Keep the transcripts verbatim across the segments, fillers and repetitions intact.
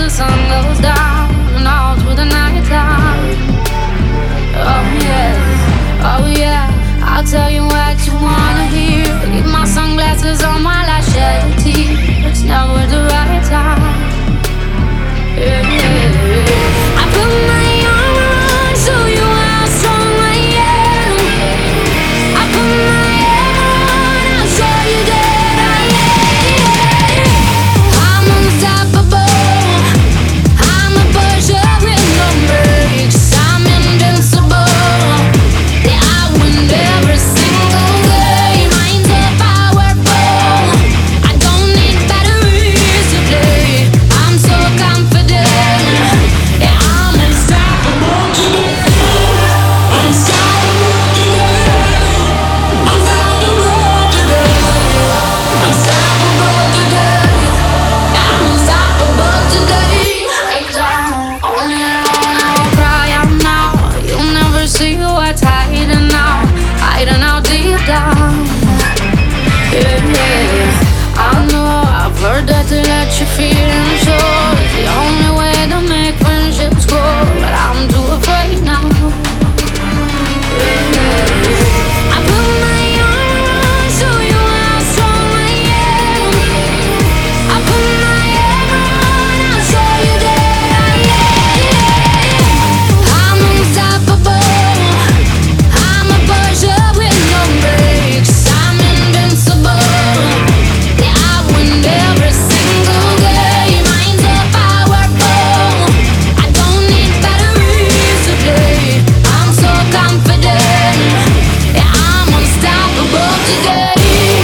the sun goes down and all through the night time. Oh yeah, oh yeah, I'll tell you what you wanna hear. Leave my sunglasses on while I shed a tear. It's never the right time. Yeah, yeah, yeah. I put my armor on, show you how strong I am. I put my armor on, I'll show you that I am. I'm unstoppable. I'm a pusher with no brakes. I'm invincible. Yeah, I win every single game. Minds are powerful. I don't need batteries to play. I'm so confident. Yeah, I'm unstoppable today. Unstoppable today. Unstoppable today. Unstoppable today. I'm unstoppable today. Only alone, I will cry out now. You'll never see what's hiding out, hiding out deep down. Yeah, yeah. I know I've heard that to let you feel unsure is the only way to make friendships grow, but I'm too afraid now. Yeah, yeah. I put my armor on, show you how strong I am. I put my armor on, I'll show you that I am. I'm unstoppable. I'm a pusher with no brakes. I'm invincible. Yeah, I win every single game. Minds are powerful. I don't need batteries to play. I'm so confident. Yeah, I'm unstoppable today.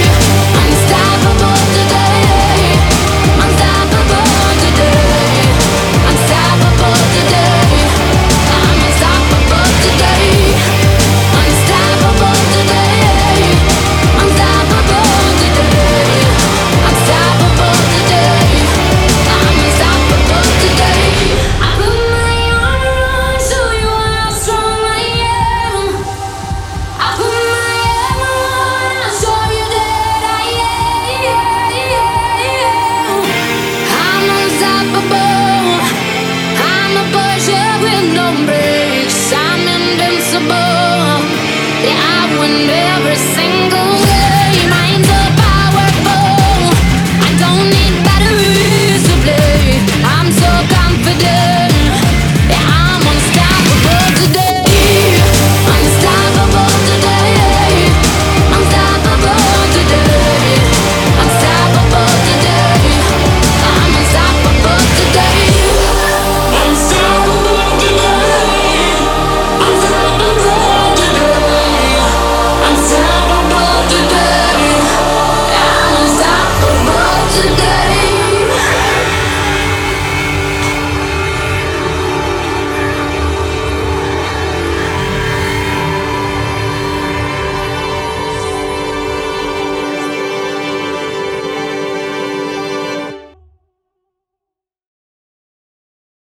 Unstoppable today. Unstoppable today. Unstoppable today. I'm unstoppable today. Unstoppable today. Unstoppable today. Unstoppable today. I'm unstoppable today. I put my armor on, show you how strong I am. I put my armor on, I'll show you that I am. I'm unstoppable. I'm a pusher with no brakes. I'm invincible. Yeah, I win.